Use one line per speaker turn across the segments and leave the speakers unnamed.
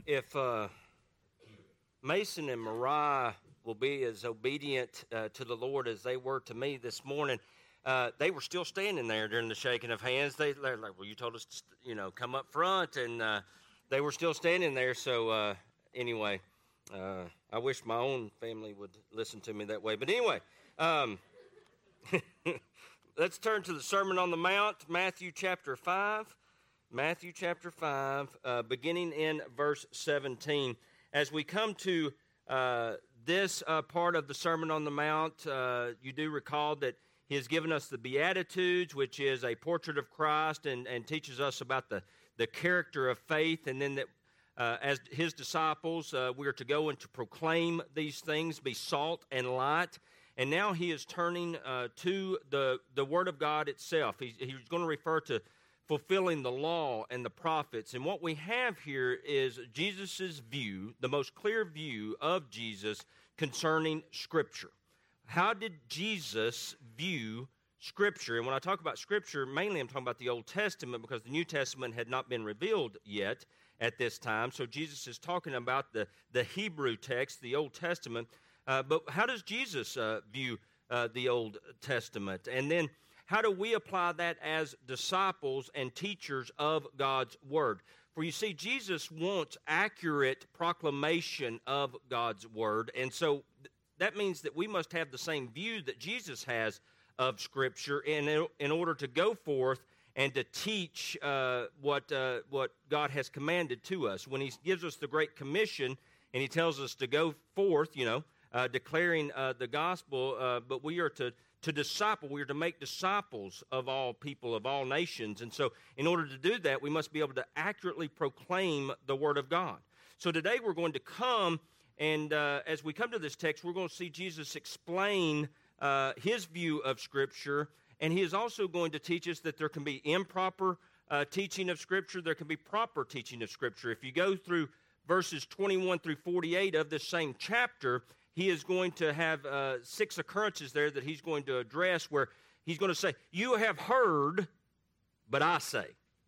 If Mason and Mariah will be as obedient to the Lord as they were to me this morning, they were still standing there during the shaking of hands. They're like, well, you told us to, come up front, and they were still standing there. So anyway, I wish my own family would listen to me that way. But anyway, let's turn to the Sermon on the Mount, Matthew chapter 5. Matthew chapter 5, beginning in verse 17. As we come to this part of the Sermon on the Mount, you do recall that he has given us the Beatitudes, which is a portrait of Christ and teaches us about the character of faith. And then that as his disciples, we are to go and to proclaim these things, be salt and light. And now he is turning to the Word of God itself. He's going to refer to fulfilling the law and the prophets. And what we have here is Jesus' view, the most clear view of Jesus concerning Scripture. How did Jesus view Scripture? And when I talk about Scripture, mainly I'm talking about the Old Testament because the New Testament had not been revealed yet at this time. So Jesus is talking about the Hebrew text, the Old Testament. But how does Jesus view the Old Testament? And then how do we apply that as disciples and teachers of God's Word? For you see, Jesus wants accurate proclamation of God's Word, and so that means that we must have the same view that Jesus has of Scripture in order to go forth and to teach what God has commanded to us. When He gives us the Great Commission and He tells us to go forth, declaring the gospel, but we are to disciple. We are to make disciples of all people, of all nations. And so in order to do that, we must be able to accurately proclaim the Word of God. So today we're going to come, and as we come to this text, we're going to see Jesus explain his view of Scripture, and he is also going to teach us that there can be improper teaching of Scripture, there can be proper teaching of Scripture. If you go through verses 21 through 48 of this same chapter, he is going to have 6 occurrences there that he's going to address where he's going to say, you have heard, but I say.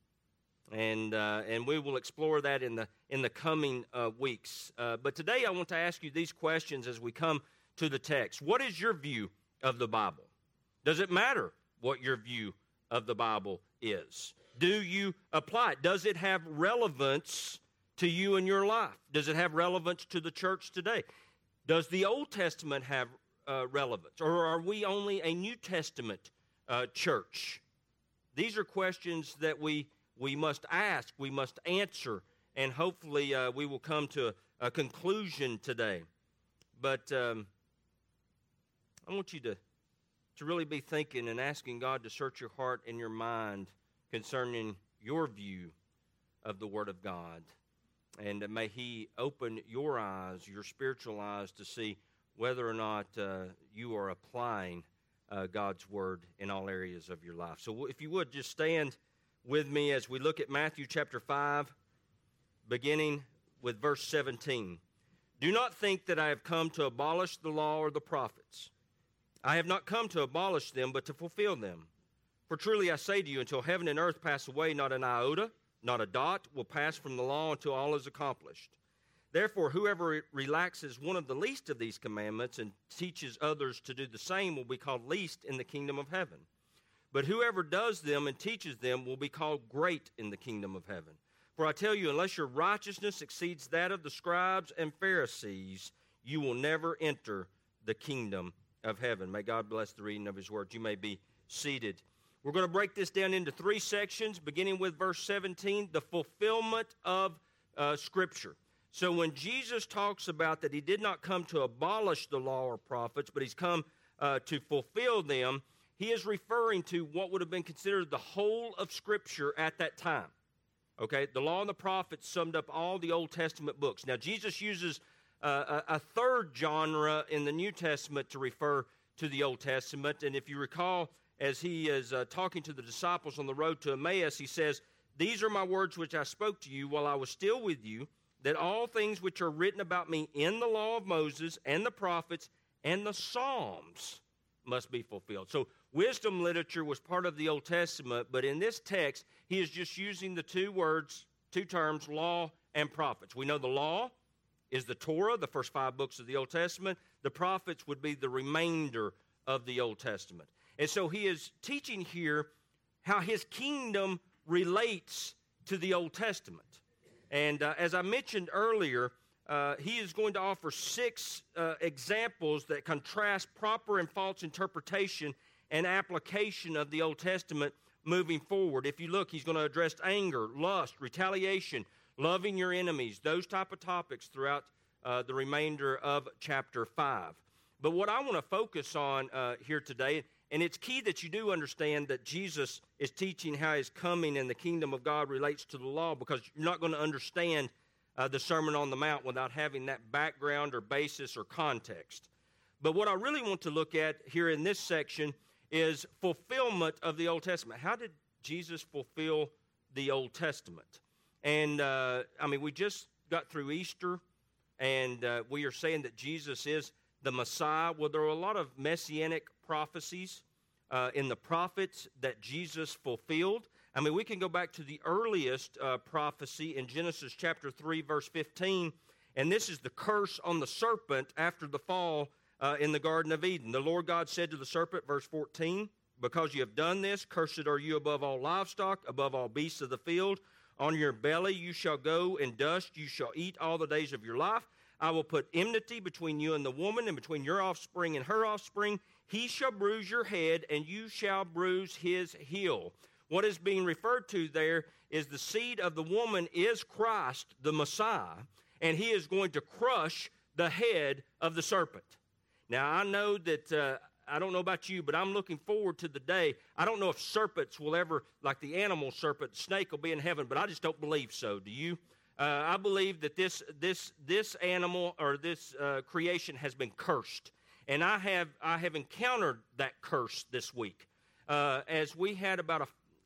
And we will explore that in the coming weeks. But today I want to ask you these questions as we come to the text. What is your view of the Bible? Does it matter what your view of the Bible is? Do you apply it? Does it have relevance to you in your life? Does it have relevance to the church today? Does the Old Testament have relevance, or are we only a New Testament church? These are questions that we must ask, we must answer, and hopefully we will come to a conclusion today. But I want you to really be thinking and asking God to search your heart and your mind concerning your view of the Word of God. And may He open your eyes, your spiritual eyes, to see whether or not you are applying God's Word in all areas of your life. So if you would, just stand with me as we look at Matthew chapter 5, beginning with verse 17. Do not think that I have come to abolish the law or the prophets. I have not come to abolish them, but to fulfill them. For truly I say to you, until heaven and earth pass away, not an iota, not a dot will pass from the law until all is accomplished. Therefore, whoever relaxes one of the least of these commandments and teaches others to do the same will be called least in the kingdom of heaven. But whoever does them and teaches them will be called great in the kingdom of heaven. For I tell you, unless your righteousness exceeds that of the scribes and Pharisees, you will never enter the kingdom of heaven. May God bless the reading of His word. You may be seated. We're going to break this down into 3 sections, beginning with verse 17, the fulfillment of Scripture. So when Jesus talks about that He did not come to abolish the law or prophets, but He's come to fulfill them, He is referring to what would have been considered the whole of Scripture at that time. Okay, the law and the prophets summed up all the Old Testament books. Now, Jesus uses a third genre in the New Testament to refer to the Old Testament, and if you recall, as he is talking to the disciples on the road to Emmaus, he says, these are my words which I spoke to you while I was still with you, that all things which are written about me in the law of Moses and the prophets and the Psalms must be fulfilled. So wisdom literature was part of the Old Testament, but in this text, he is just using the two terms, law and prophets. We know the law is the Torah, the first 5 books of the Old Testament. The prophets would be the remainder of the Old Testament. And so he is teaching here how his kingdom relates to the Old Testament. And as I mentioned earlier, he is going to offer 6 examples that contrast proper and false interpretation and application of the Old Testament moving forward. If you look, he's going to address anger, lust, retaliation, loving your enemies, those type of topics throughout the remainder of chapter 5. But what I want to focus on here today, and it's key that you do understand that Jesus is teaching how his coming and the kingdom of God relates to the law, because you're not going to understand the Sermon on the Mount without having that background or basis or context. But what I really want to look at here in this section is fulfillment of the Old Testament. How did Jesus fulfill the Old Testament? And, we just got through Easter, and we are saying that Jesus is the Messiah. Well, there are a lot of messianic prophecies in the prophets that Jesus fulfilled. We can go back to the earliest prophecy in Genesis chapter 3, verse 15, and this is the curse on the serpent after the fall in the Garden of Eden. The Lord God said to the serpent, verse 14, because you have done this, cursed are you above all livestock, above all beasts of the field. On your belly you shall go, and dust you shall eat all the days of your life. I will put enmity between you and the woman, and between your offspring and her offspring. He shall bruise your head, and you shall bruise his heel. What is being referred to there is the seed of the woman is Christ, the Messiah, and he is going to crush the head of the serpent. Now, I know that, I don't know about you, but I'm looking forward to the day. I don't know if serpents will ever, like the animal serpent, snake will be in heaven, but I just don't believe so. Do you? I believe that this animal or this creation has been cursed, and I have encountered that curse this week. As we had about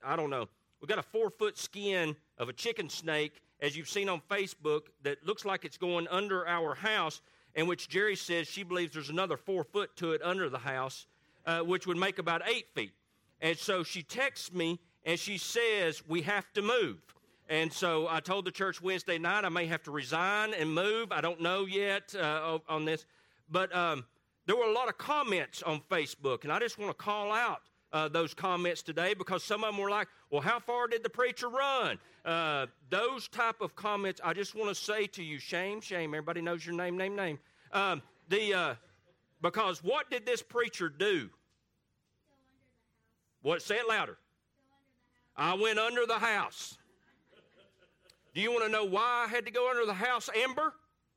we got a 4-foot skin of a chicken snake, as you've seen on Facebook, that looks like it's going under our house, in which Jerry says she believes there's another 4 foot to it under the house, which would make about 8 feet. And so she texts me, and she says, we have to move. And so I told the church Wednesday night I may have to resign and move. I don't know yet on this. But there were a lot of comments on Facebook, and I just want to call out those comments today, because some of them were like, well, how far did the preacher run? Those type of comments, I just want to say to you, shame, shame. Everybody knows your name. Because what did this preacher do? What? Say it louder. I went under the house. Do you want to know why I had to go under the house, Amber?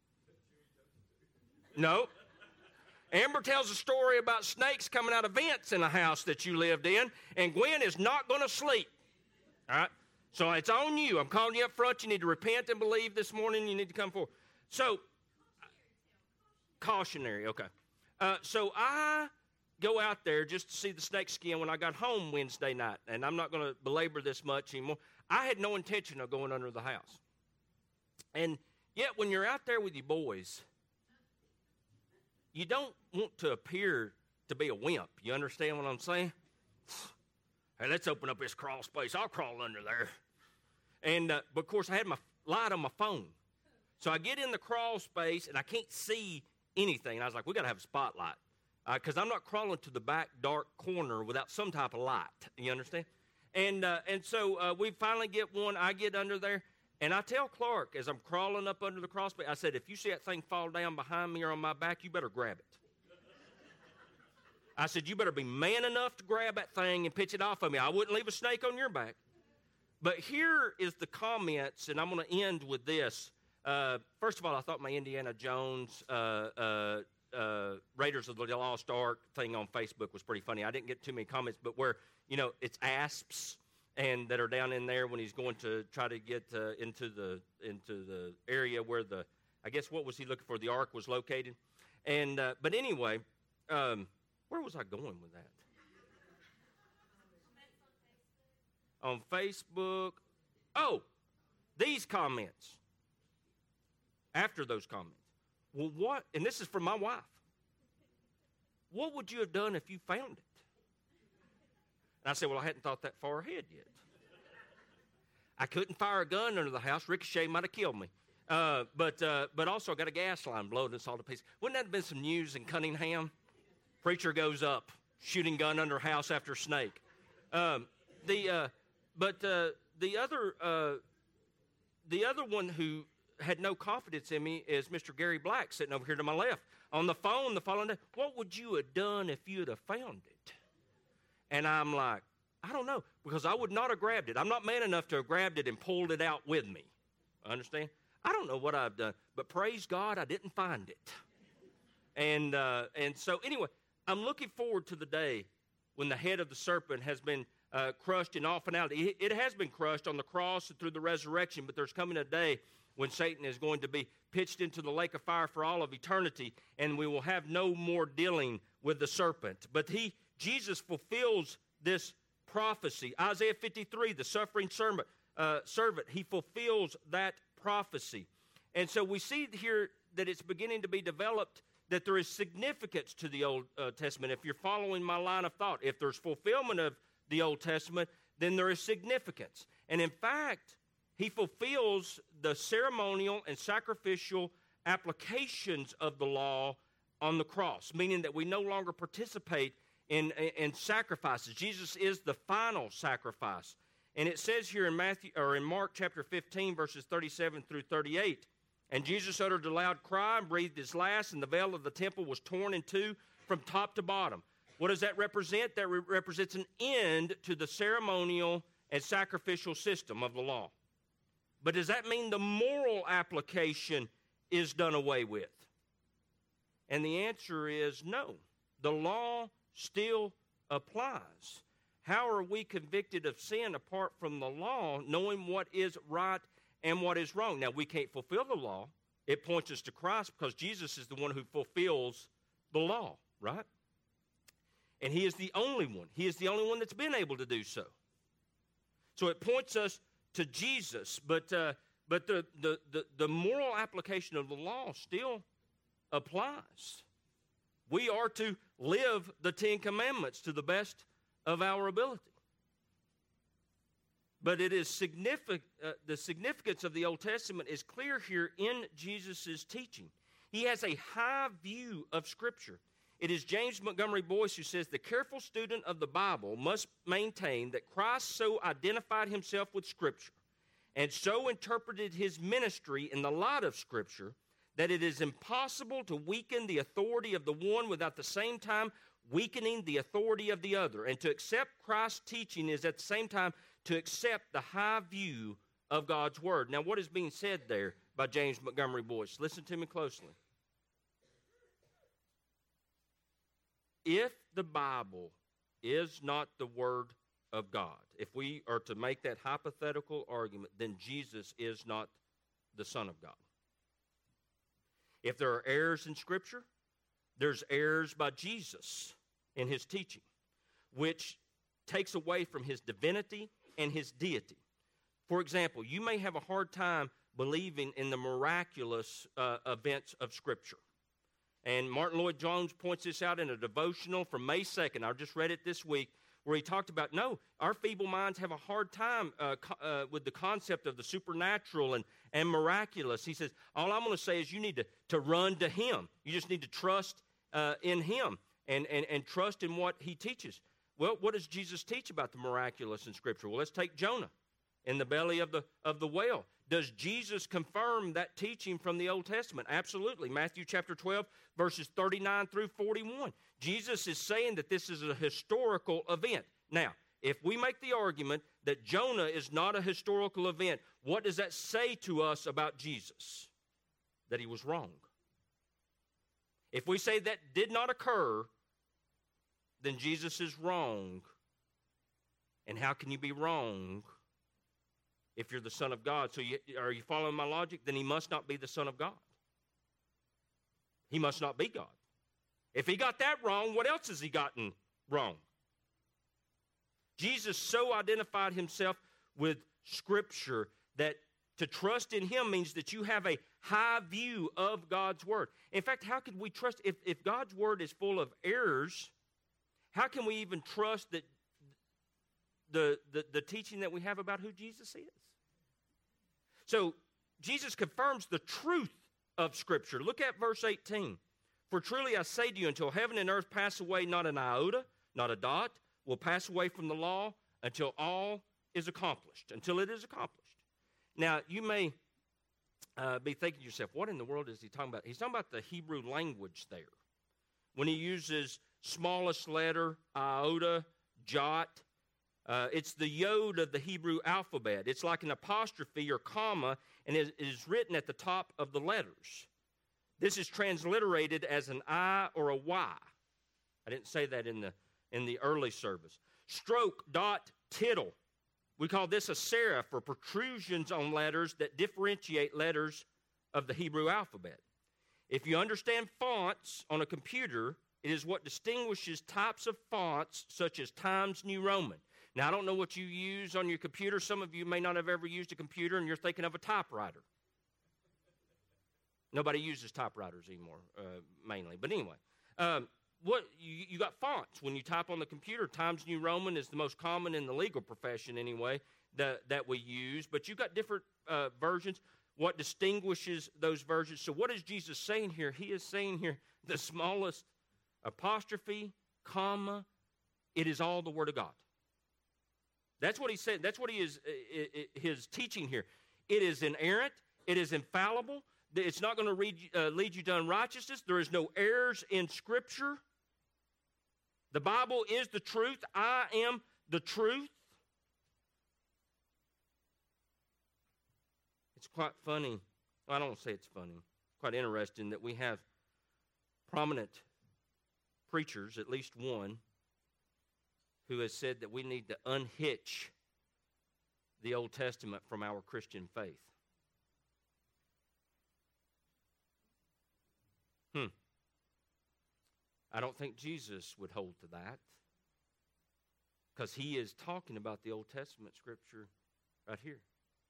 No. Amber tells a story about snakes coming out of vents in a house that you lived in, and Gwen is not going to sleep. All right? So it's on you. I'm calling you up front. You need to repent and believe this morning. You need to come forward. So, cautionary, okay. So I go out there just to see the snake skin when I got home Wednesday night, and I'm not going to belabor this much anymore. I had no intention of going under the house. And yet when you're out there with your boys, you don't want to appear to be a wimp. You understand what I'm saying? Hey, let's open up this crawl space. I'll crawl under there. And, but of course, I had my light on my phone. So I get in the crawl space, and I can't see anything. And I was like, we got to have a spotlight, because I'm not crawling to the back dark corner without some type of light. You understand? And so we finally get one. I get under there, and I tell Clark, as I'm crawling up under the crawl space, I said, if you see that thing fall down behind me or on my back, you better grab it. I said, you better be man enough to grab that thing and pitch it off of me. I wouldn't leave a snake on your back. But here is the comments, and I'm going to end with this. First of all, I thought my Indiana Jones Raiders of the Lost Ark thing on Facebook was pretty funny. I didn't get too many comments, but where, it's asps and that are down in there when he's going to try to get into the area where I guess what was he looking for? The ark was located. And but anyway, where was I going with that? On Facebook. Oh, these comments. After those comments. Well, what? And this is from my wife. What would you have done if you found it? And I said, well, I hadn't thought that far ahead yet. I couldn't fire a gun under the house. Ricochet might have killed me. But also I got a gas line blowing us all to pieces. Wouldn't that have been some news in Cunningham? Preacher goes up, shooting gun under house after snake. The other one who had no confidence in me is Mr. Gary Black, sitting over here to my left. On the phone the following day, what would you have done if you'd have found it? And I'm like, I don't know, because I would not have grabbed it. I'm not man enough to have grabbed it and pulled it out with me. Understand? I don't know what I've done, but praise God I didn't find it. And so anyway, I'm looking forward to the day when the head of the serpent has been crushed in all finality. It has been crushed on the cross and through the resurrection, but there's coming a day when Satan is going to be pitched into the lake of fire for all of eternity, and we will have no more dealing with the serpent. But Jesus fulfills this prophecy. Isaiah 53, the suffering servant, he fulfills that prophecy. And so we see here that it's beginning to be developed that there is significance to the Old Testament. If you're following my line of thought, if there's fulfillment of the Old Testament, then there is significance. And in fact, he fulfills the ceremonial and sacrificial applications of the law on the cross, meaning that we no longer participate in sacrifices. Jesus is the final sacrifice. And it says here in Mark chapter 15, verses 37 through 38, and Jesus uttered a loud cry and breathed his last, and the veil of the temple was torn in two from top to bottom. What does that represent? That represents an end to the ceremonial and sacrificial system of the law. But does that mean the moral application is done away with? And the answer is no. The law still applies. How are we convicted of sin apart from the law, knowing what is right and what is wrong? Now, we can't fulfill the law. It points us to Christ because Jesus is the one who fulfills the law, right? And he is the only one. He is the only one that's been able to do so. So it points us to Jesus, but the moral application of the law still applies. We are to live the Ten Commandments to the best of our ability. But it is significant. The significance of the Old Testament is clear here in Jesus' teaching. He has a high view of Scripture. It is James Montgomery Boyce who says, the careful student of the Bible must maintain that Christ so identified himself with Scripture and so interpreted his ministry in the light of Scripture that it is impossible to weaken the authority of the one without the same time weakening the authority of the other. And to accept Christ's teaching is at the same time to accept the high view of God's Word. Now, what is being said there by James Montgomery Boyce? Listen to me closely. If the Bible is not the Word of God, if we are to make that hypothetical argument, then Jesus is not the Son of God. If there are errors in Scripture, there's errors by Jesus in his teaching, which takes away from his divinity and his deity. For example, you may have a hard time believing in the miraculous events of Scripture. And Martin Lloyd-Jones points this out in a devotional from May 2nd. I just read it this week, where he talked about, no, our feeble minds have a hard time with the concept of the supernatural and miraculous. He says, all I'm going to say is you need to run to him. You just need to trust in him and trust in what he teaches. Well, what does Jesus teach about the miraculous in Scripture? Well, let's take Jonah in the belly of the whale. Does Jesus confirm that teaching from the Old Testament? Absolutely. Matthew chapter 12, verses 39 through 41. Jesus is saying that this is a historical event. Now, if we make the argument that Jonah is not a historical event, what does that say to us about Jesus? That he was wrong. If we say that did not occur, then Jesus is wrong. And how can you be wrong if you're the Son of God? So are you following my logic? Then he must not be the Son of God. He must not be God. If he got that wrong, what else has he gotten wrong? Jesus so identified himself with Scripture that to trust in him means that you have a high view of God's Word. In fact, how could we trust, if God's Word is full of errors, how can we even trust that the teaching that we have about who Jesus is? So Jesus confirms the truth of Scripture. Look at verse 18. For truly I say to you, until heaven and earth pass away, not an iota, not a dot, will pass away from the law until all is accomplished, until it is accomplished. Now, you may be thinking to yourself, what in the world is he talking about? He's talking about the Hebrew language there. When he uses smallest letter, iota, jot, it's the yod of the Hebrew alphabet. It's like an apostrophe or comma, and it is written at the top of the letters. This is transliterated as an I or a Y. I didn't say that in the early service. Stroke, dot, tittle. We call this a serif, or protrusions on letters that differentiate letters of the Hebrew alphabet. If you understand fonts on a computer, it is what distinguishes types of fonts such as Times New Roman. Now, I don't know what you use on your computer. Some of you may not have ever used a computer, and you're thinking of a typewriter. Nobody uses typewriters anymore, mainly. But anyway, you got fonts. When you type on the computer, Times New Roman is the most common in the legal profession anyway that we use. But you've got different versions. What distinguishes those versions? So what is Jesus saying here? He is saying here the smallest apostrophe, comma, it is all the Word of God. That's what he said. That's what he is his teaching here. It is inerrant. It is infallible. It's not going to lead you to unrighteousness. There is no errors in Scripture. The Bible is the truth. I am the truth. It's quite funny. I don't say it's funny. Quite interesting that we have prominent preachers, at least one, who has said that we need to unhitch the Old Testament from our Christian faith. I don't think Jesus would hold to that, because he is talking about the Old Testament Scripture right here.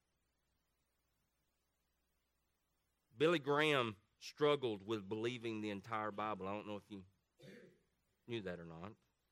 Billy Graham struggled with believing the entire Bible. I don't know if you knew that or not.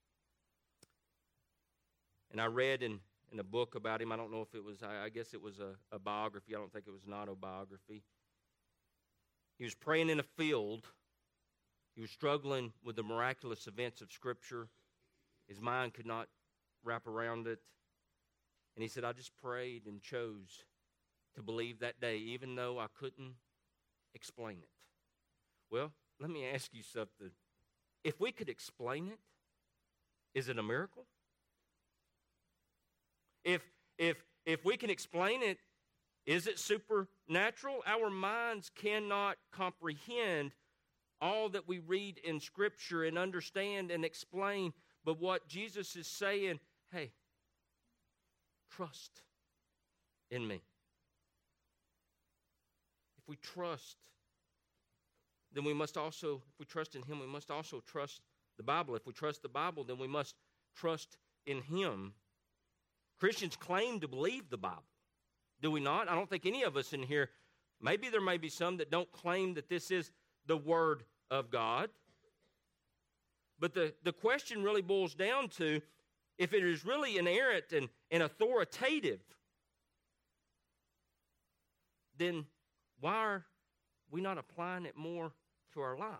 And I read in a book about him. I don't know if it was, I guess it was a biography. I don't think it was an autobiography. He was praying in a field. He was struggling with the miraculous events of Scripture. His mind could not wrap around it. And he said, I just prayed and chose to believe that day, even though I couldn't explain it. Well, let me ask you something. If we could explain it, is it a miracle? If we can explain it, is it supernatural? Our minds cannot comprehend all that we read in Scripture and understand and explain. But what Jesus is saying, hey, trust in me. If we trust, then we must also, if we trust in Him, we must also trust the Bible. If we trust the Bible, then we must trust in Him. Christians claim to believe the Bible. Do we not? I don't think any of us in here, maybe there may be some that don't claim that this is the Word of God. But the question really boils down to, if it is really inerrant and authoritative, then why are we not applying it more to our life?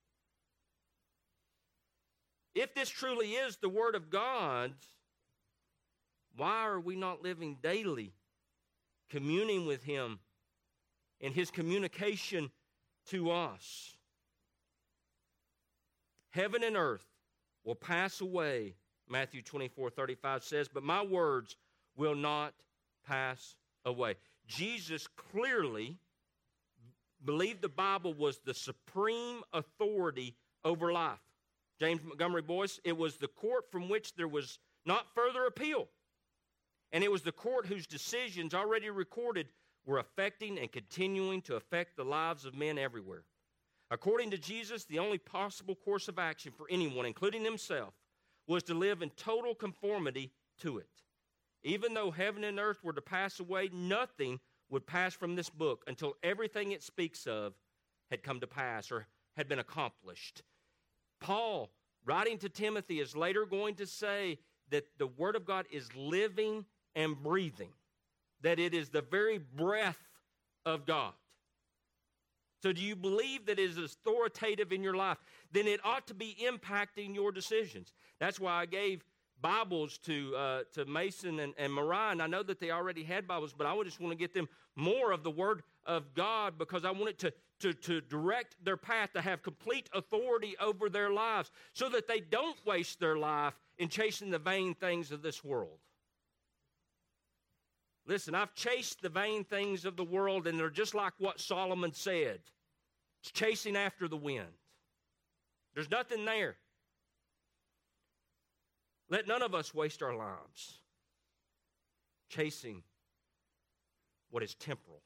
If this truly is the Word of God, why are we not living daily, communing with Him and His communication to us? Heaven and earth will pass away, Matthew 24:35 says, but my words will not pass away. Jesus clearly believed the Bible was the supreme authority over life. James Montgomery Boyce, it was the court from which there was not further appeal. And it was the court whose decisions already recorded were affecting and continuing to affect the lives of men everywhere. According to Jesus, the only possible course of action for anyone, including himself, was to live in total conformity to it. Even though heaven and earth were to pass away, nothing would pass from this book until everything it speaks of had come to pass or had been accomplished. Paul, writing to Timothy, is later going to say that the Word of God is living and breathing, that it is the very breath of God. So do you believe that it is authoritative in your life? Then it ought to be impacting your decisions. That's why I gave Bibles to Mason and Mariah. And I know that they already had Bibles, but I would just want to get them more of the Word of God, because I want it to direct their path, to have complete authority over their lives, so that they don't waste their life in chasing the vain things of this world. Listen, I've chased the vain things of the world, and they're just like what Solomon said. It's chasing after the wind. There's nothing there. Let none of us waste our lives chasing what is temporal,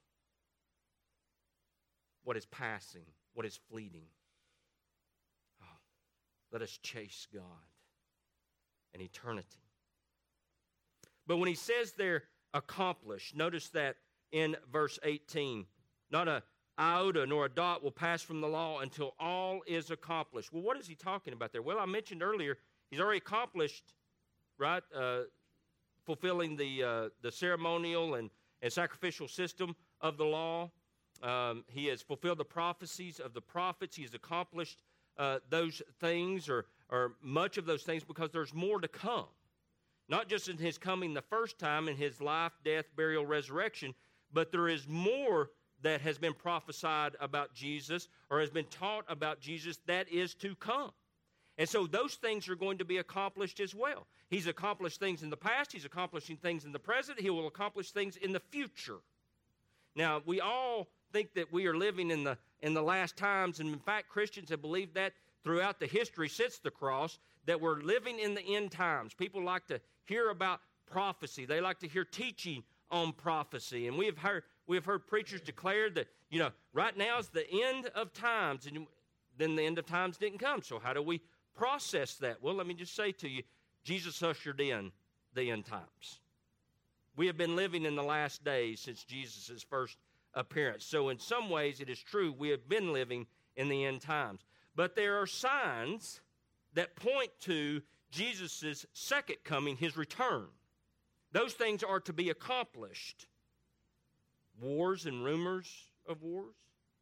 what is passing, what is fleeting. Oh, let us chase God and eternity. But when he says they're accomplished, notice that in verse 18, not an iota nor a dot will pass from the law until all is accomplished. Well, what is he talking about there? Well, I mentioned earlier, he's already accomplished, right, fulfilling the ceremonial and sacrificial system of the law. He has fulfilled the prophecies of the prophets. He has accomplished those things, or much of those things, because there's more to come. Not just in his coming the first time, in his life, death, burial, resurrection, but there is more that has been prophesied about Jesus, or has been taught about Jesus, that is to come. And so those things are going to be accomplished as well. He's accomplished things in the past. He's accomplishing things in the present. He will accomplish things in the future. Now, we all think that we are living in the last times, and in fact, Christians have believed that throughout the history since the cross, that we're living in the end times. People like to hear about prophecy. They like to hear teaching on prophecy. And we have heard preachers declare that, right now is the end of times, and then the end of times didn't come. So how do we process that? Well, let me just say to you, Jesus ushered in the end times. We have been living in the last days since Jesus' first appearance. So in some ways, it is true, we have been living in the end times. But there are signs that point to Jesus' second coming, his return. Those things are to be accomplished. Wars and rumors of wars.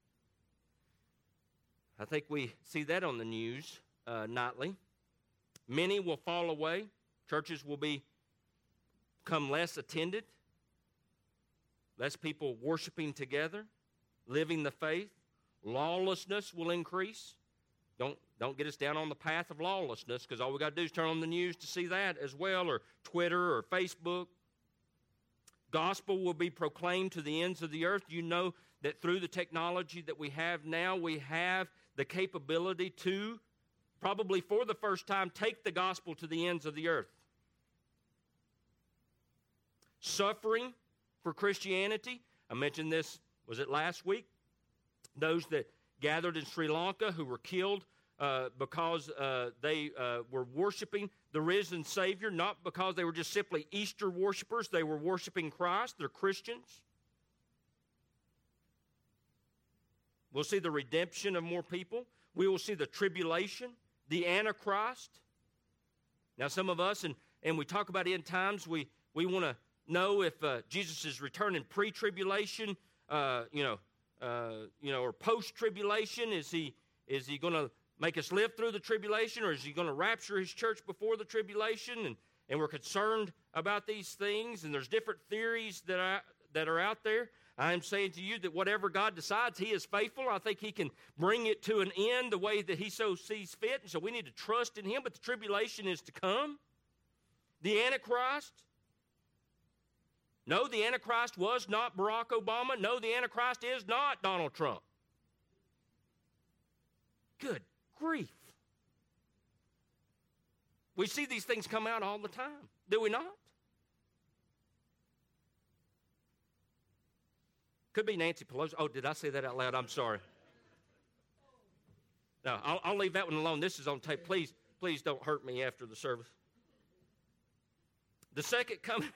I think we see that on the news nightly. Many will fall away. Churches will become less attended. Less people worshiping together, living the faith. Lawlessness will increase. Don't get us down on the path of lawlessness, because all we got to do is turn on the news to see that as well, or Twitter or Facebook. Gospel will be proclaimed to the ends of the earth. You know that through the technology that we have now, we have the capability to, probably for the first time, take the gospel to the ends of the earth. Suffering for Christianity. I mentioned this, was it last week? Those that gathered in Sri Lanka who were killed because they were worshiping the risen Savior, not because they were just simply Easter worshipers. They were worshiping Christ. They're Christians. We'll see the redemption of more people. We will see the tribulation, the Antichrist. Now, some of us, and we talk about end times, we want to know if Jesus is returning pre-tribulation, or post-tribulation. Is he going to make us live through the tribulation, or is he going to rapture his church before the tribulation? And we're concerned about these things, and there's different theories that are out there. I am saying to you that whatever God decides, he is faithful. I think he can bring it to an end the way that he so sees fit, and so we need to trust in him. But the tribulation is to come. The Antichrist. No, the Antichrist was not Barack Obama. No, the Antichrist is not Donald Trump. Good grief. We see these things come out all the time, do we not? Could be Nancy Pelosi. Oh, did I say that out loud? I'm sorry. No, I'll leave that one alone. This is on tape. Please don't hurt me after the service. The second coming...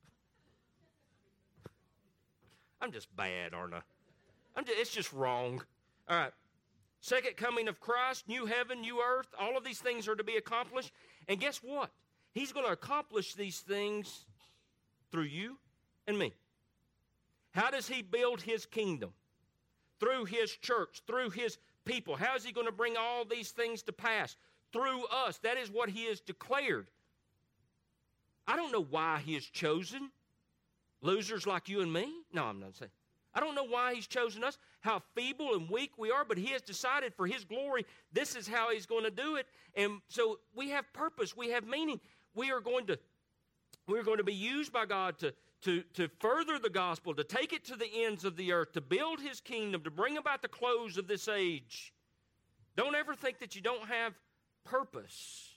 I'm just bad, aren't I? It's just wrong. All right. Second coming of Christ, new heaven, new earth, all of these things are to be accomplished. And guess what? He's going to accomplish these things through you and me. How does he build his kingdom? Through his church, through his people. How is he going to bring all these things to pass? Through us. That is what he has declared. I don't know why he has chosen losers like you and me. No, I'm not saying. I don't know why he's chosen us, how feeble and weak we are, but he has decided for his glory, this is how he's going to do it. And so we have purpose, we have meaning. We're going to be used by God to further the gospel, to take it to the ends of the earth, to build his kingdom, to bring about the close of this age. Don't ever think that you don't have purpose.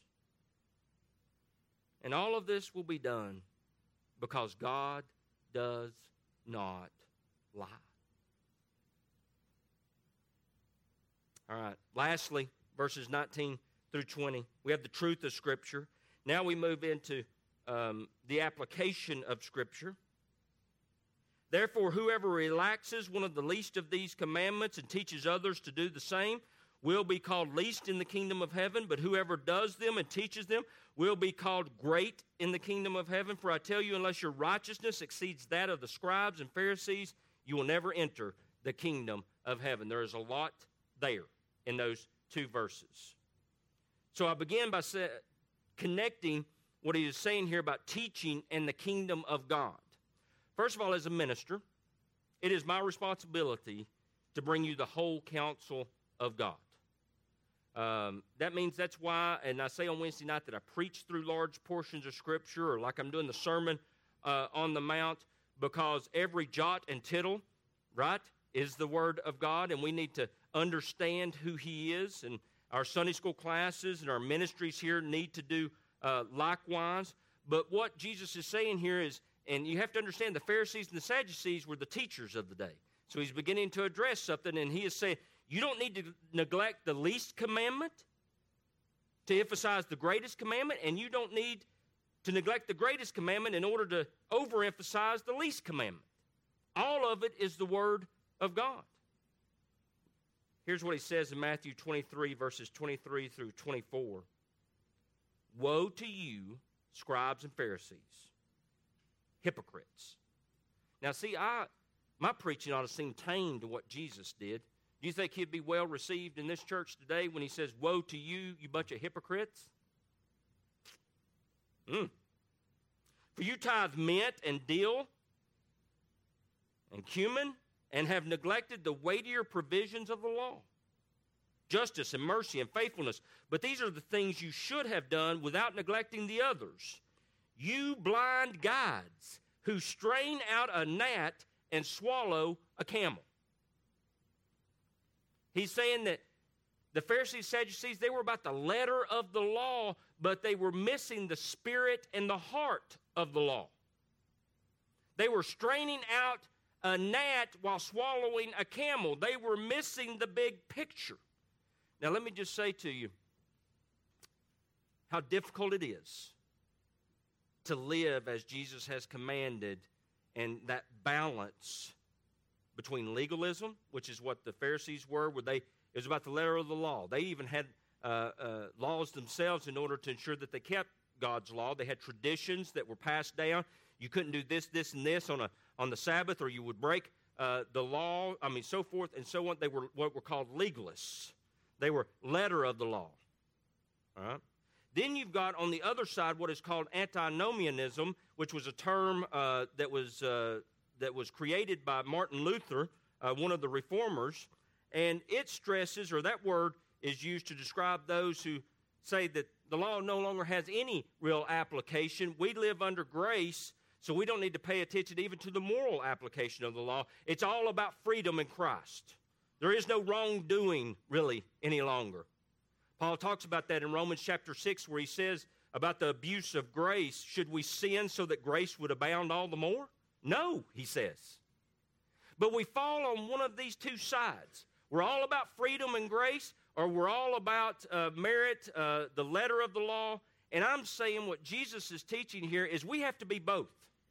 And all of this will be done because God does not lie. All right. Lastly, verses 19 through 20. We have the truth of Scripture. Now we move into the application of Scripture. Therefore, whoever relaxes one of the least of these commandments and teaches others to do the same will be called least in the kingdom of heaven, but whoever does them and teaches them will be called great in the kingdom of heaven. For I tell you, unless your righteousness exceeds that of the scribes and Pharisees, you will never enter the kingdom of heaven. There is a lot there in those two verses. So I begin by connecting what he is saying here about teaching and the kingdom of God. First of all, as a minister, it is my responsibility to bring you the whole counsel of God. That means that's why, and I say on Wednesday night that I preach through large portions of Scripture, or like I'm doing the Sermon on the Mount, because every jot and tittle, right, is the Word of God, and we need to understand who he is, and our Sunday school classes and our ministries here need to do likewise. But what Jesus is saying here is, and you have to understand, the Pharisees and the Sadducees were the teachers of the day. So he's beginning to address something, and he is saying, you don't need to neglect the least commandment to emphasize the greatest commandment, and you don't need to neglect the greatest commandment in order to overemphasize the least commandment. All of it is the Word of God. Here's what he says in Matthew 23, verses 23 through 24. Woe to you, scribes and Pharisees, hypocrites. Now, see, my preaching ought to seem tame to what Jesus did. Do you think he'd be well received in this church today when he says, woe to you, you bunch of hypocrites? For you tithe mint and dill and cumin, and have neglected the weightier provisions of the law, justice and mercy and faithfulness. But these are the things you should have done without neglecting the others. You blind guides who strain out a gnat and swallow a camel. He's saying that the Pharisees, Sadducees, they were about the letter of the law, but they were missing the spirit and the heart of the law. They were straining out a gnat while swallowing a camel. They were missing the big picture. Now, let me just say to you how difficult it is to live as Jesus has commanded, and that balance between legalism, which is what the Pharisees were, it was about the letter of the law. They even had laws themselves in order to ensure that they kept God's law. They had traditions that were passed down. You couldn't do this, this, and this on the Sabbath, or you would break the law. So forth and so on. They were what were called legalists. They were letter of the law. All right. Then you've got on the other side what is called antinomianism, which was a term that was created by Martin Luther, one of the reformers, and it stresses, or that word is used to describe those who say that the law no longer has any real application. We live under grace, so we don't need to pay attention even to the moral application of the law. It's all about freedom in Christ. There is no wrongdoing, really, any longer. Paul talks about that in Romans chapter 6, where he says about the abuse of grace. Should we sin so that grace would abound all the more? No, he says. But we fall on one of these two sides. We're all about freedom and grace, or we're all about merit, the letter of the law. And I'm saying what Jesus is teaching here is we have to be both.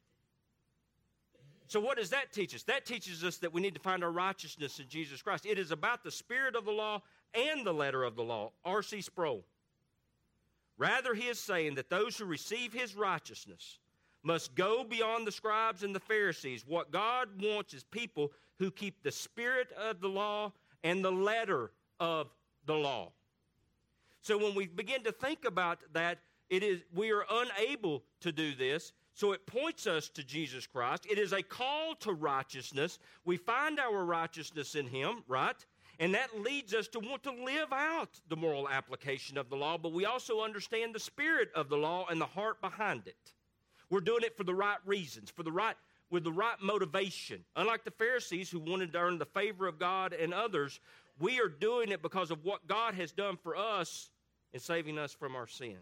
So what does that teach us? That teaches us that we need to find our righteousness in Jesus Christ. It is about the spirit of the law and the letter of the law. R.C. Sproul. Rather, he is saying that those who receive his righteousness must go beyond the scribes and the Pharisees. What God wants is people who keep the spirit of the law and the letter of the law. So when we begin to think about that, we are unable to do this. So it points us to Jesus Christ. It is a call to righteousness. We find our righteousness in Him, right? And that leads us to want to live out the moral application of the law, but we also understand the spirit of the law and the heart behind it. We're doing it for the right reasons, with the right motivation. Unlike the Pharisees who wanted to earn the favor of God and others, we are doing it because of what God has done for us in saving us from our sin.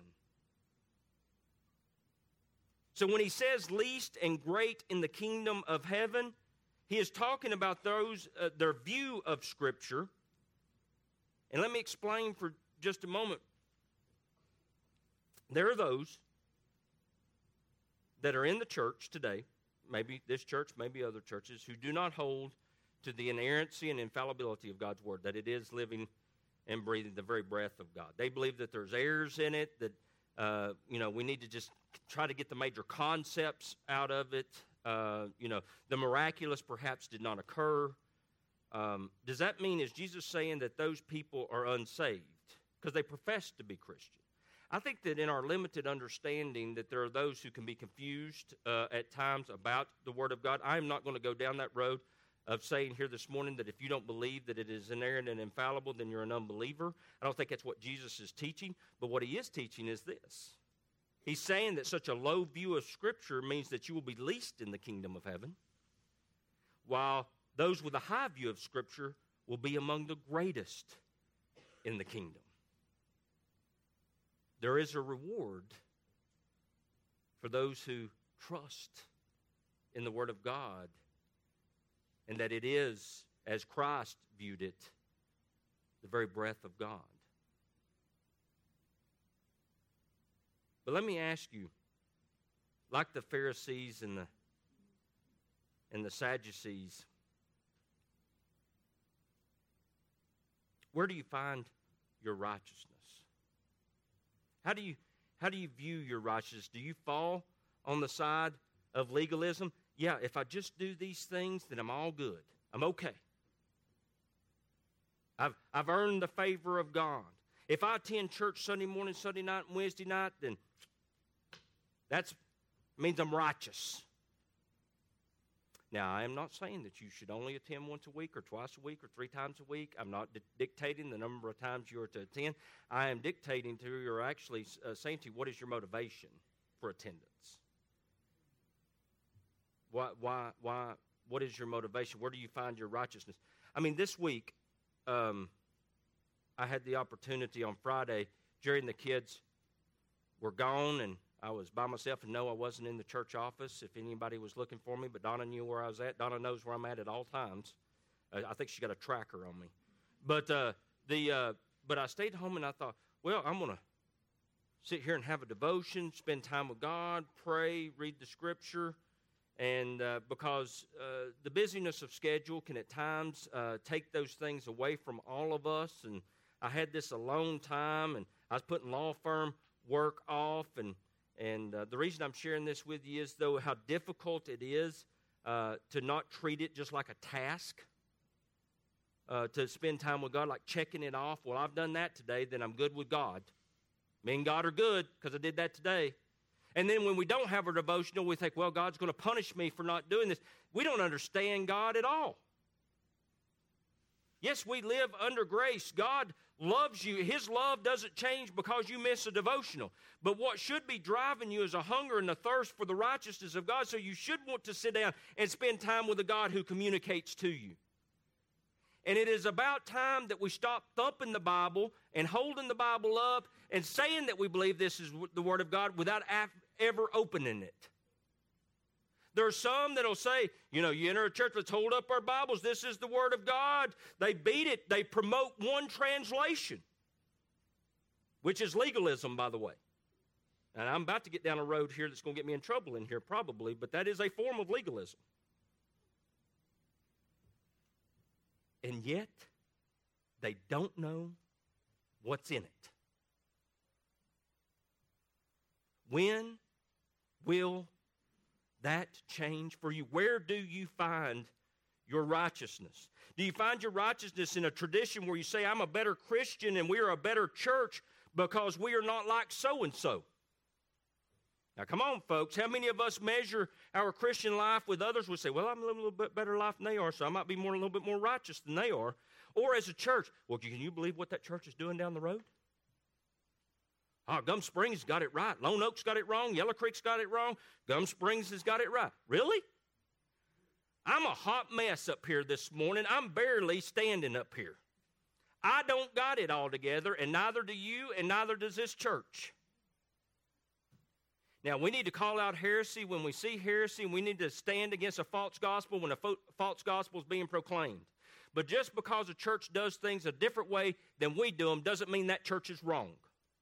So when he says least and great in the kingdom of heaven, he is talking about those, their view of Scripture. And let me explain for just a moment. There are those that are in the church today, maybe this church, maybe other churches, who do not hold to the inerrancy and infallibility of God's Word, that it is living and breathing the very breath of God. They believe that there's errors in it, that we need to just try to get the major concepts out of it. The miraculous perhaps did not occur. Does that mean, is Jesus saying that those people are unsaved because they profess to be Christian? I think that in our limited understanding that there are those who can be confused at times about the Word of God. I am not going to go down that road of saying here this morning that if you don't believe that it is inerrant and infallible, then you're an unbeliever. I don't think that's what Jesus is teaching, but what he is teaching is this. He's saying that such a low view of Scripture means that you will be least in the kingdom of heaven, while those with a high view of Scripture will be among the greatest in the kingdom. There is a reward for those who trust in the Word of God, and that it is, as Christ viewed it, the very breath of God. But let me ask you, like the Pharisees and the Sadducees, where do you find your righteousness? How do you view your righteousness? Do you fall on the side of legalism? Yeah, if I just do these things, then I'm all good. I'm okay. I've earned the favor of God. If I attend church Sunday morning, Sunday night, and Wednesday night, then that means I'm righteous. Now, I am not saying that you should only attend once a week or twice a week or 3 times a week. I'm not dictating the number of times you are to attend. I am dictating to you, or actually saying to you, what is your motivation for attendance? What is your motivation? Where do you find your righteousness? I mean, this week, I had the opportunity on Friday. Jerry and the kids were gone, and I was by myself, and no, I wasn't in the church office if anybody was looking for me, but Donna knew where I was at. Donna knows where I'm at all times. I think she got a tracker on me. But I stayed home, and I thought, well, I'm going to sit here and have a devotion, spend time with God, pray, read the Scripture, and because the busyness of schedule can at times take those things away from all of us, and I had this alone time, and I was putting law firm work off, and the reason I'm sharing this with you is, though, how difficult it is to not treat it just like a task, to spend time with God, like checking it off. Well, I've done that today, then I'm good with God. Me and God are good because I did that today. And then when we don't have our devotional, we think, well, God's going to punish me for not doing this. We don't understand God at all. Yes, we live under grace. God loves you. His love doesn't change because you miss a devotional. But what should be driving you is a hunger and a thirst for the righteousness of God. So you should want to sit down and spend time with a God who communicates to you. And it is about time that we stop thumping the Bible and holding the Bible up and saying that we believe this is the Word of God without ever opening it. There are some that will say, you enter a church, let's hold up our Bibles. This is the Word of God. They beat it. They promote one translation, which is legalism, by the way. And I'm about to get down a road here that's going to get me in trouble in here probably, but that is a form of legalism. And yet, they don't know what's in it. When will that change for you? Where do you find your righteousness? Do you find your righteousness in a tradition where you say, I'm a better Christian and we are a better church because we are not like so-and-so? Now, come on, folks. How many of us measure our Christian life with others? We say, well, I'm living a little bit better life than they are, so I might be a little bit more righteous than they are. Or as a church, well, can you believe what that church is doing down the road? Oh, Gum Springs got it right. Lone Oak's got it wrong. Yellow Creek's got it wrong. Gum Springs has got it right. Really? I'm a hot mess up here this morning. I'm barely standing up here. I don't got it all together, and neither do you, and neither does this church. Now, we need to call out heresy when we see heresy, and we need to stand against a false gospel when a false gospel is being proclaimed. But just because a church does things a different way than we do them doesn't mean that church is wrong.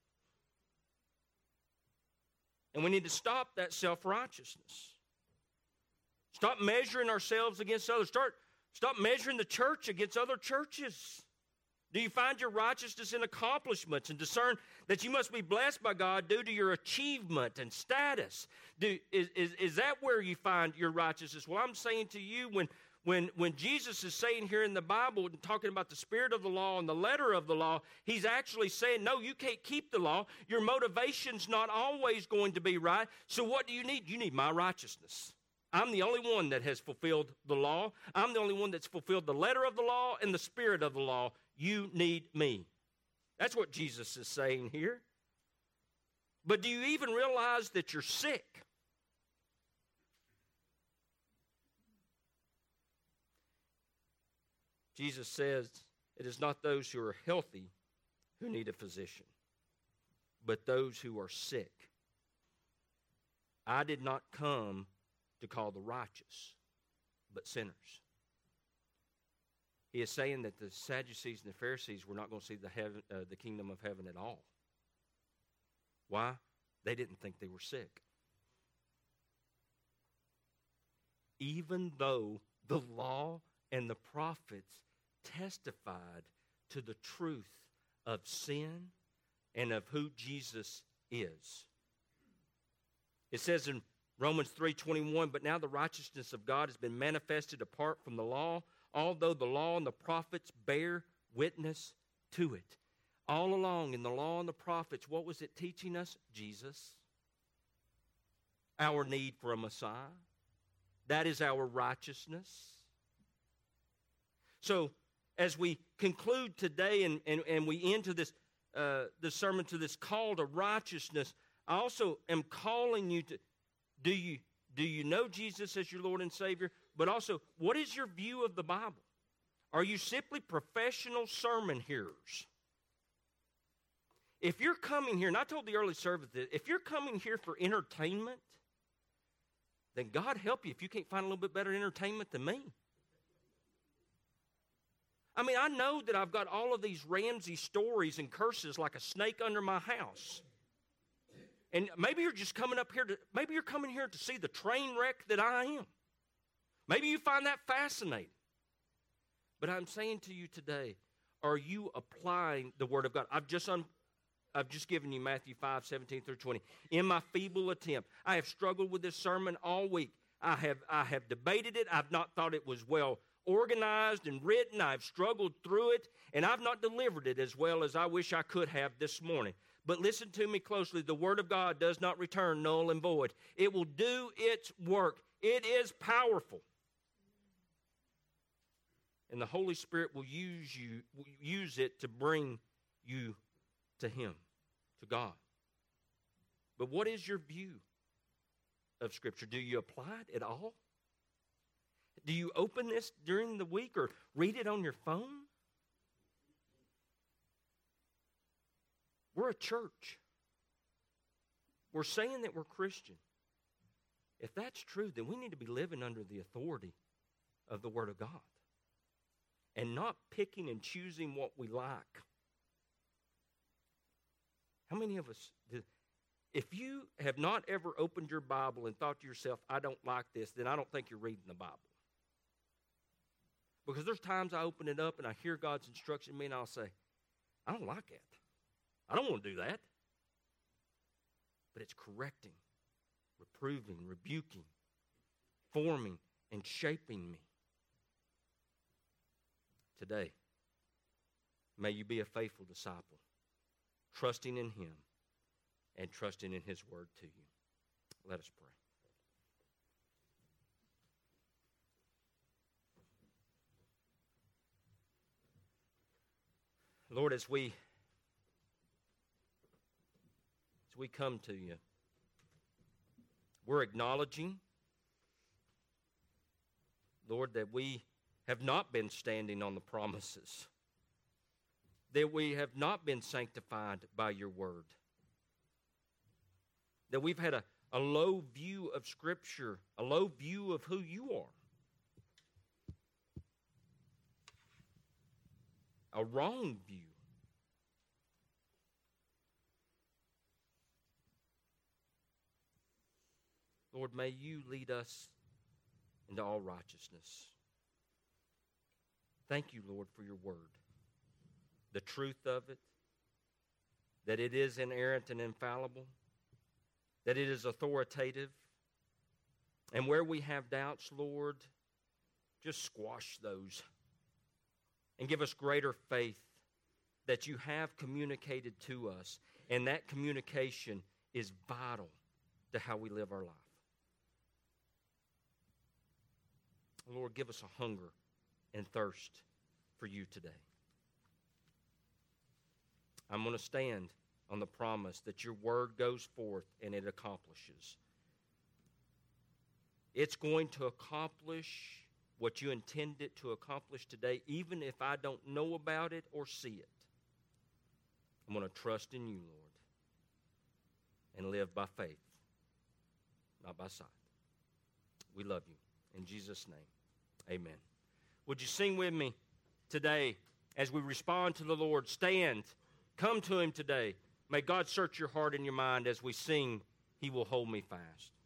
And we need to stop that self-righteousness. Stop measuring ourselves against others. Stop measuring the church against other churches. Do you find your righteousness in accomplishments and discern that you must be blessed by God due to your achievement and status? Is that where you find your righteousness? Well, I'm saying to you, when Jesus is saying here in the Bible, and talking about the spirit of the law and the letter of the law, he's actually saying, no, you can't keep the law. Your motivation's not always going to be right. So what do you need? You need my righteousness. I'm the only one that has fulfilled the law. I'm the only one that's fulfilled the letter of the law and the spirit of the law. You need me. That's what Jesus is saying here. But do you even realize that you're sick? Jesus says, it is not those who are healthy who need a physician, but those who are sick. I did not come to call the righteous, but sinners. He is saying that the Sadducees and the Pharisees were not going to see the kingdom of heaven at all. Why? They didn't think they were sick. Even though the law and the prophets testified to the truth of sin and of who Jesus is. It says in Romans 3:21, but now the righteousness of God has been manifested apart from the law, although the law and the prophets bear witness to it. All along in the law and the prophets, what was it teaching us? Jesus. Our need for a Messiah. That is our righteousness. So, as we conclude today and we enter this sermon to this call to righteousness, I also am calling you to, do you know Jesus as your Lord and Savior? But also, what is your view of the Bible? Are you simply professional sermon hearers? If you're coming here, and I told the early service that if you're coming here for entertainment, then God help you if you can't find a little bit better entertainment than me. I mean, I know that I've got all of these Ramsey stories and curses like a snake under my house. And maybe you're just coming up here maybe you're coming here to see the train wreck that I am. Maybe you find that fascinating. But I'm saying to you today, are you applying the Word of God? I've just given you Matthew 5:17 through 20. In my feeble attempt, I have struggled with this sermon all week. I have debated it. I've not thought it was well organized and written. I've struggled through it, and I've not delivered it as well as I wish I could have this morning. But listen to me closely. The Word of God does not return null and void. It will do its work. It is powerful. And the Holy Spirit will use it to bring you to Him, to God. But what is your view of Scripture? Do you apply it at all? Do you open this during the week or read it on your phone? We're a church. We're saying that we're Christian. If that's true, then we need to be living under the authority of the Word of God and not picking and choosing what we like. How many of us, if you have not ever opened your Bible and thought to yourself, I don't like this, then I don't think you're reading the Bible. Because there's times I open it up and I hear God's instruction to me and I'll say, I don't like it. I don't want to do that. But it's correcting, reproving, rebuking forming and shaping me. Today, may you be a faithful disciple, trusting in Him and trusting in His word to you. Let us pray. Lord, as we come to you, we're acknowledging, Lord, that we have not been standing on the promises, that we have not been sanctified by your word, that we've had a low view of Scripture, a low view of who you are, a wrong view. Lord, may you lead us into all righteousness. Thank you, Lord, for your word, the truth of it, that it is inerrant and infallible, that it is authoritative. And where we have doubts, Lord, just squash those and give us greater faith that you have communicated to us, and that communication is vital to how we live our life. Lord, give us a hunger and thirst for you today. I'm going to stand on the promise that your word goes forth and it accomplishes. It's going to accomplish what you intend it to accomplish today, even if I don't know about it or see it. I'm going to trust in you, Lord, and live by faith, not by sight. We love you. In Jesus' name, amen. Would you sing with me today as we respond to the Lord? Stand. Come to Him today. May God search your heart and your mind as we sing, He will hold me fast.